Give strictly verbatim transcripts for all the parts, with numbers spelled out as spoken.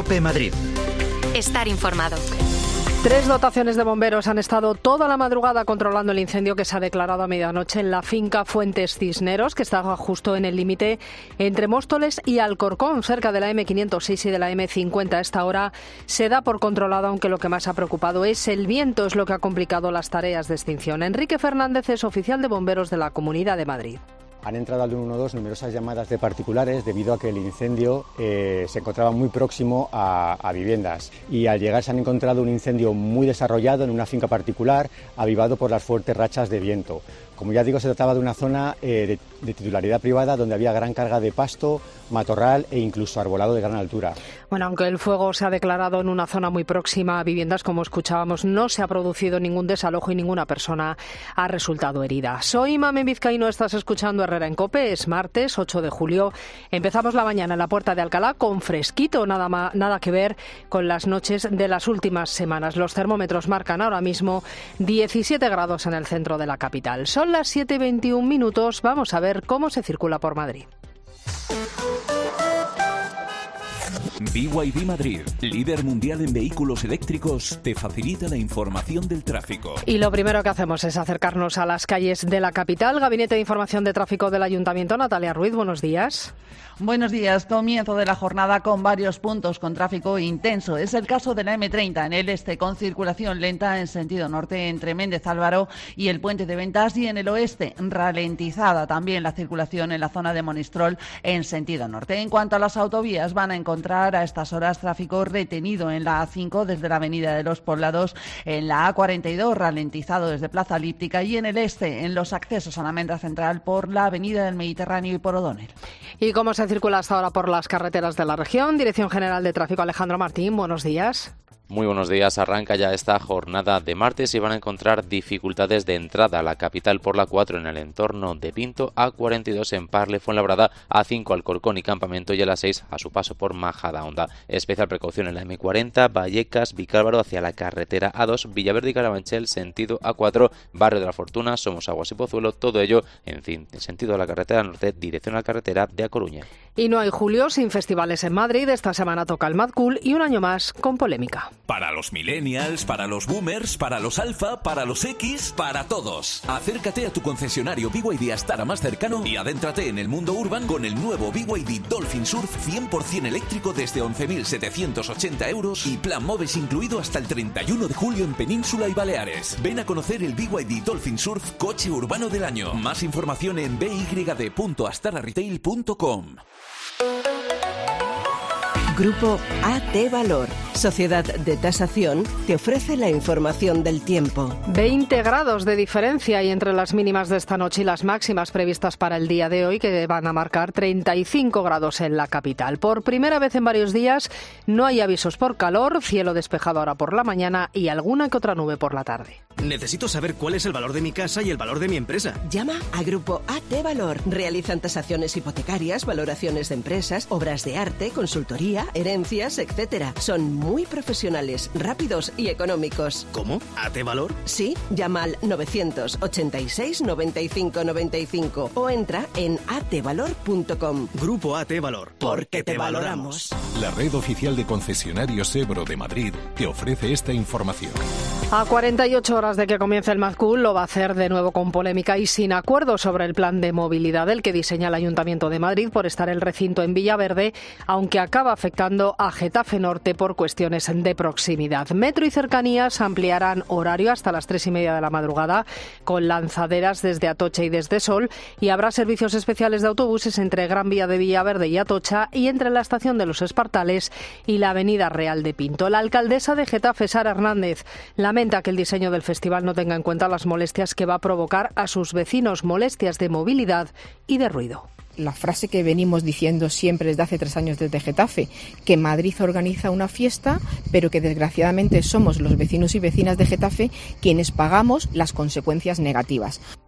COPE Madrid. Estar informado. Tres dotaciones de bomberos han estado toda la madrugada controlando el incendio que se ha declarado a medianoche en la finca Fuentes Cisneros, que estaba justo en el límite entre Móstoles y Alcorcón, cerca de la eme quinientos seis y de la eme cincuenta. A esta hora se da por controlado, aunque lo que más ha preocupado es el viento, es lo que ha complicado las tareas de extinción. Enrique Fernández es oficial de bomberos de la Comunidad de Madrid. Han entrado al uno uno dos numerosas llamadas de particulares debido a que el incendio eh, se encontraba muy próximo a, a viviendas, y al llegar se han encontrado un incendio muy desarrollado en una finca particular, avivado por las fuertes rachas de viento. Como ya digo, se trataba de una zona eh, de, de titularidad privada donde había gran carga de pasto, matorral e incluso arbolado de gran altura. Bueno, aunque el fuego se ha declarado en una zona muy próxima a viviendas, como escuchábamos, no se ha producido ningún desalojo y ninguna persona ha resultado herida. Soy Mamen Vizcaíno, estás escuchando Herrera en COPE, es martes ocho de julio. Empezamos la mañana en la Puerta de Alcalá con fresquito, nada, más, nada que ver con las noches de las últimas semanas. Los termómetros marcan ahora mismo diecisiete grados en el centro de la capital. Son las siete y veintiún minutos, vamos a ver cómo se circula por Madrid. B Y D Madrid, líder mundial en vehículos eléctricos, te facilita la información del tráfico. Y lo primero que hacemos es acercarnos a las calles de la capital. Gabinete de Información de Tráfico del Ayuntamiento, Natalia Ruiz, buenos días. Buenos días. Comienzo de la jornada con varios puntos con tráfico intenso. Es el caso de la eme treinta en el este, con circulación lenta en sentido norte entre Méndez Álvaro y el Puente de Ventas, y en el oeste ralentizada también la circulación en la zona de Monistrol en sentido norte. En cuanto a las autovías, van a encontrar a estas horas tráfico retenido en la a cinco desde la Avenida de los Poblados, en la a cuarenta y dos ralentizado desde Plaza Elíptica, y en el este en los accesos a la Almendra Central por la Avenida del Mediterráneo y por O'Donnell. ¿Y cómo se circula hasta ahora por las carreteras de la región? Dirección General de Tráfico, Alejandro Martín, buenos días. Muy buenos días. Arranca ya esta jornada de martes y van a encontrar dificultades de entrada a la capital por la cuatro en el entorno de Pinto, a cuarenta y dos en Parle, Fuenlabrada, a cinco Alcorcón y Campamento, y a la seis a su paso por Majadahonda. Especial precaución en la eme cuarenta, Vallecas, Vicálvaro hacia la carretera a dos, Villaverde y Carabanchel, sentido a cuatro, Barrio de la Fortuna, Somosaguas y Pozuelo, todo ello, en fin, en sentido de la carretera norte, dirección a la carretera de A Coruña. Y no hay julio sin festivales en Madrid. Esta semana toca el Mad Cool y un año más con polémica. Para los millennials, para los boomers, para los alfa, para los X, para todos. Acércate a tu concesionario B Y D Astara más cercano y adéntrate en el mundo urban con el nuevo B Y D Dolphin Surf cien por ciento eléctrico desde once mil setecientos ochenta euros y plan Moves incluido hasta el treinta y uno de julio en Península y Baleares. Ven a conocer el B Y D Dolphin Surf Coche Urbano del Año. Más información en b y d punto astara retail punto com. Grupo A T Valor, sociedad de tasación, te ofrece la información del tiempo. veinte grados de diferencia y entre las mínimas de esta noche y las máximas previstas para el día de hoy, que van a marcar treinta y cinco grados en la capital. Por primera vez en varios días no hay avisos por calor, cielo despejado ahora por la mañana y alguna que otra nube por la tarde. Necesito saber cuál es el valor de mi casa y el valor de mi empresa. Llama a Grupo A T Valor. Realizan tasaciones hipotecarias, valoraciones de empresas, obras de arte, consultoría, herencias, etcétera. Son muy profesionales, rápidos y económicos. ¿Cómo? ¿A T Valor? Sí, llama al novecientos ochenta y seis noventa y cinco noventa y cinco o entra en a t valor punto com. Grupo A T Valor. Porque te valoramos. La red oficial de concesionarios Ebro de Madrid te ofrece esta información. A cuarenta y ocho horas de que comience el Mad Cool, lo va a hacer de nuevo con polémica y sin acuerdo sobre el plan de movilidad del que diseña el Ayuntamiento de Madrid por estar el recinto en Villaverde, aunque acaba afectando a Getafe Norte por cuestiones de proximidad. Metro y cercanías ampliarán horario hasta las tres y media de la madrugada con lanzaderas desde Atocha y desde Sol, y habrá servicios especiales de autobuses entre Gran Vía de Villaverde y Atocha y entre la estación de los Espartales y la Avenida Real de Pinto. La alcaldesa de Getafe, Sara Hernández, lamenta que el diseño del festival no tenga en cuenta las molestias que va a provocar a sus vecinos, molestias de movilidad y de ruido. La frase que venimos diciendo siempre desde hace tres años desde Getafe, que Madrid organiza una fiesta, pero que desgraciadamente somos los vecinos y vecinas de Getafe quienes pagamos las consecuencias negativas.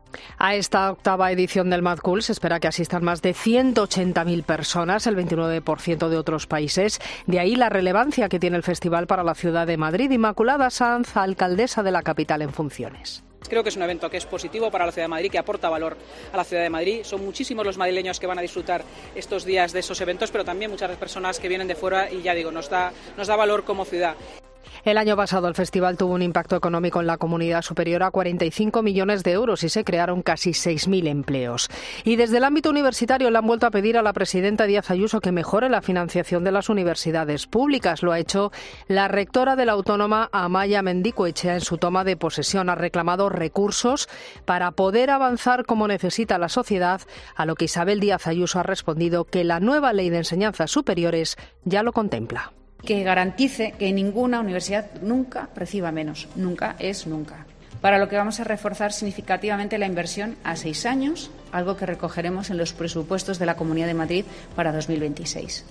A esta octava edición del Mad Cool se espera que asistan más de ciento ochenta mil personas, el veintinueve por ciento de otros países. De ahí la relevancia que tiene el festival para la ciudad de Madrid. Inmaculada Sanz, alcaldesa de la capital en funciones. Creo que es un evento que es positivo para la ciudad de Madrid, que aporta valor a la ciudad de Madrid. Son muchísimos los madrileños que van a disfrutar estos días de esos eventos, pero también muchas personas que vienen de fuera y ya digo, nos da, nos da valor como ciudad. El año pasado el festival tuvo un impacto económico en la comunidad superior a cuarenta y cinco millones de euros y se crearon casi seis mil empleos. Y desde el ámbito universitario le han vuelto a pedir a la presidenta Díaz Ayuso que mejore la financiación de las universidades públicas. Lo ha hecho la rectora de la Autónoma, Amaia Mendicoechea, en su toma de posesión. Ha reclamado recursos para poder avanzar como necesita la sociedad, a lo que Isabel Díaz Ayuso ha respondido que la nueva ley de enseñanzas superiores ya lo contempla. Que garantice que ninguna universidad nunca reciba menos. Nunca es nunca. Para lo que vamos a reforzar significativamente la inversión a seis años, algo que recogeremos en los presupuestos de la Comunidad de Madrid para dos mil veintiséis.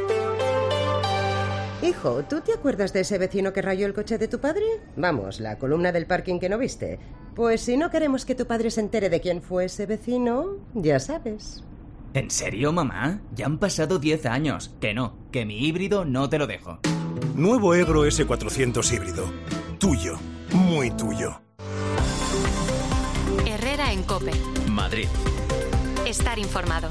Hijo, ¿tú te acuerdas de ese vecino que rayó el coche de tu padre? Vamos, la columna del parking que no viste. Pues si no queremos que tu padre se entere de quién fue ese vecino, ya sabes. ¿En serio, mamá? Ya han pasado diez años. Que no, que mi híbrido no te lo dejo. Nuevo Egro ese cuatrocientos híbrido. Tuyo, muy tuyo. Herrera en COPE. Madrid. Estar informado.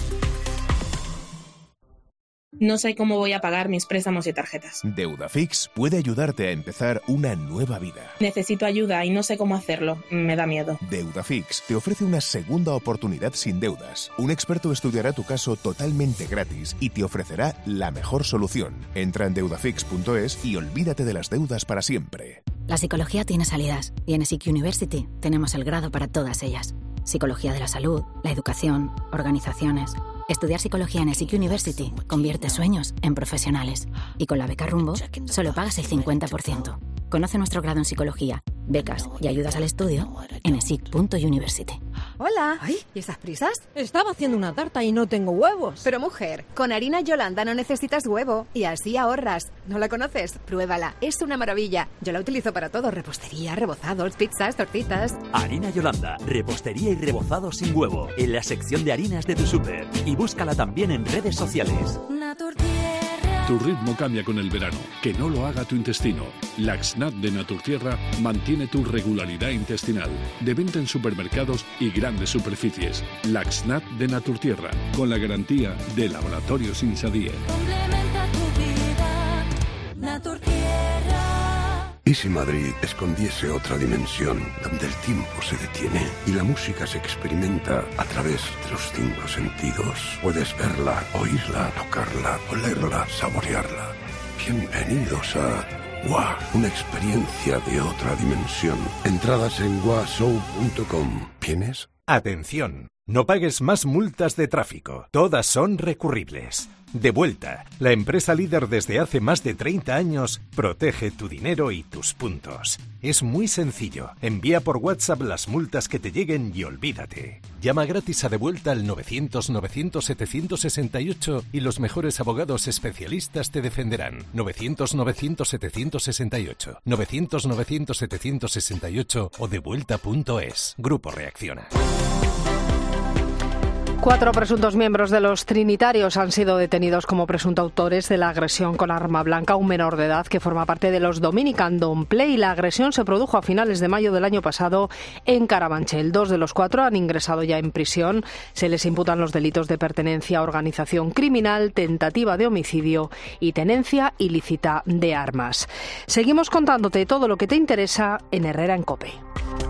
No sé cómo voy a pagar mis préstamos y tarjetas. Deudafix puede ayudarte a empezar una nueva vida. Necesito ayuda y no sé cómo hacerlo. Me da miedo. Deudafix te ofrece una segunda oportunidad sin deudas. Un experto estudiará tu caso totalmente gratis y te ofrecerá la mejor solución. Entra en deudafix punto es y olvídate de las deudas para siempre. La psicología tiene salidas y en ESIC University tenemos el grado para todas ellas. Psicología de la salud, la educación, organizaciones. Estudiar psicología en ESIC University convierte sueños en profesionales. Y con la beca Rumbo, solo pagas el cincuenta por ciento. Conoce nuestro grado en psicología, becas y ayudas al estudio en esic punto university. Hola. Ay, ¿y esas prisas? Estaba haciendo una tarta y no tengo huevos. Pero mujer, con harina Yolanda no necesitas huevo y así ahorras. ¿No la conoces? Pruébala, es una maravilla. Yo la utilizo para todo, repostería, rebozados, pizzas, tortitas. Harina Yolanda, repostería y rebozados sin huevo, en la sección de harinas de tu súper. Y búscala también en redes sociales. Tu ritmo cambia con el verano, que no lo haga tu intestino. Laxnat de Naturtierra mantiene tu regularidad intestinal. De venta en supermercados y grandes superficies. Laxnat de Naturtierra, con la garantía de Laboratorios Insadier. Complementa tu vida, Naturtierra. ¿Y si Madrid escondiese otra dimensión donde el tiempo se detiene y la música se experimenta a través de los cinco sentidos? Puedes verla, oírla, tocarla, olerla, saborearla. Bienvenidos a Gua, una experiencia de otra dimensión. Entradas en gua show punto com. ¿Vienes? Atención, no pagues más multas de tráfico. Todas son recurribles. Devuelta, la empresa líder desde hace más de treinta años, protege tu dinero y tus puntos. Es muy sencillo. Envía por WhatsApp las multas que te lleguen y olvídate. Llama gratis a Devuelta al novecientos novecientos setecientos sesenta y ocho y los mejores abogados especialistas te defenderán. novecientos novecientos setecientos sesenta y ocho, novecientos novecientos setecientos sesenta y ocho o devuelta punto es. Grupo Reacciona. Cuatro presuntos miembros de los Trinitarios han sido detenidos como presuntos autores de la agresión con arma blanca a un menor de edad que forma parte de los Dominican Downplay. La agresión se produjo a finales de mayo del año pasado en Carabanchel. Dos de los cuatro han ingresado ya en prisión. Se les imputan los delitos de pertenencia a organización criminal, tentativa de homicidio y tenencia ilícita de armas. Seguimos contándote todo lo que te interesa en Herrera en COPE.